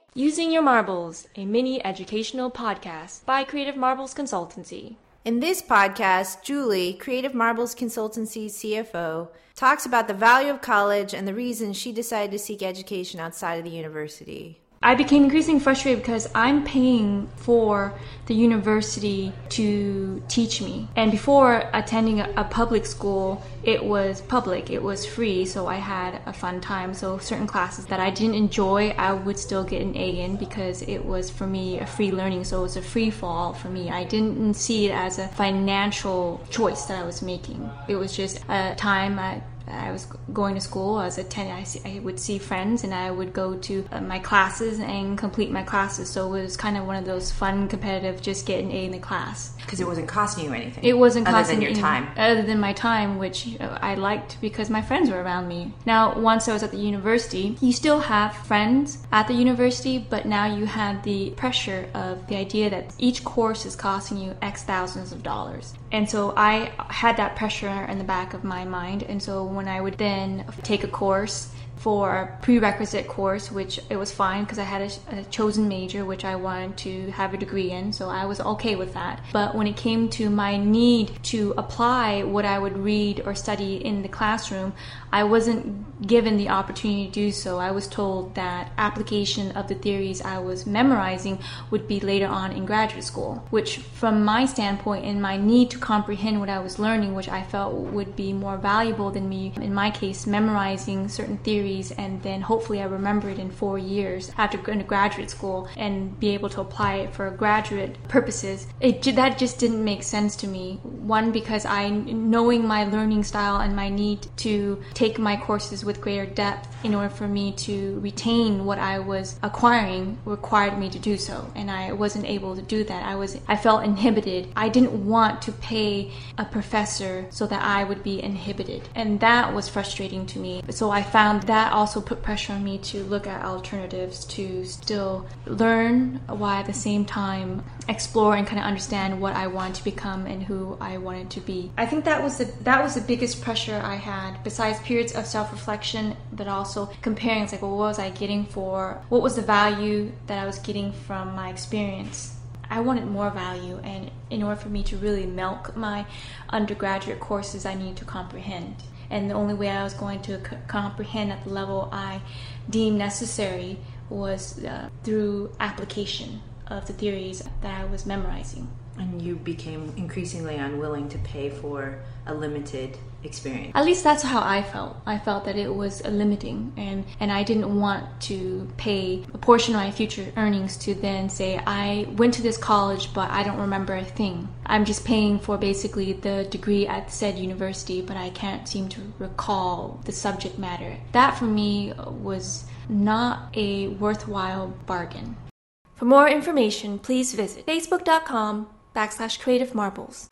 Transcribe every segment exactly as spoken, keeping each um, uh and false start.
Using Your Marbles, a mini educational podcast by Creative Marbles Consultancy. In this podcast, Julie, Creative Marbles Consultancy's C F O, talks about the value of college and the reasons she decided to seek education outside of the university. I became increasingly frustrated because I'm paying for the university to teach me. And before attending a public school, it was public, it was free, so I had a fun time. So certain classes that I didn't enjoy, I would still get an A in because it was, for me, a free learning. So it was a free fall for me. I didn't see it as a financial choice that I was making. It was just a time I I was going to school. I was attending. I, see, I would see friends, and I would go to uh, my classes and complete my classes. So it was kind of one of those fun, competitive, just get an A in the class. Because it wasn't costing you anything. It wasn't other costing than your any, time. Other than my time, which I liked because my friends were around me. Now, once I was at the university, you still have friends at the university, but now you had the pressure of the idea that each course is costing you X thousands of dollars. And so I had that pressure in the back of my mind. And so when I would then take a course for a prerequisite course, which it was fine because I had a, a chosen major which I wanted to have a degree in, so I was okay with that. But when it came to my need to apply what I would read or study in the classroom, I wasn't given the opportunity to do so. I was told that application of the theories I was memorizing would be later on in graduate school, which from my standpoint and my need to comprehend what I was learning, which I felt would be more valuable than me, in my case, memorizing certain theories and then hopefully I remember it in four years after going to graduate school and be able to apply it for graduate purposes. It that just didn't make sense to me. One, because I, knowing my learning style and my need to take my courses with greater depth in order for me to retain what I was acquiring required me to do so, and I wasn't able to do that. I was I felt inhibited. I didn't want to pay a professor so that I would be inhibited, and that was frustrating to me. So I found that That also put pressure on me to look at alternatives to still learn while at the same time explore and kind of understand what I wanted to become and who I wanted to be. I think that was the that was the biggest pressure I had, besides periods of self-reflection, but also comparing. It's like, well, what was I getting for, what was the value that I was getting from my experience? I wanted more value, and in order for me to really milk my undergraduate courses, I needed to comprehend. And the only way I was going to c- comprehend at the level I deemed necessary was uh, through application of the theories that I was memorizing. And you became increasingly unwilling to pay for a limited experience. At least that's how I felt. I felt that it was limiting, and, and I didn't want to pay a portion of my future earnings to then say, I went to this college, but I don't remember a thing. I'm just paying for basically the degree at said university, but I can't seem to recall the subject matter. That for me was not a worthwhile bargain. For more information, please visit facebook.com backslash creative marbles.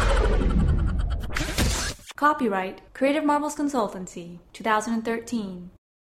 Copyright Creative Marbles Consultancy, twenty thirteen.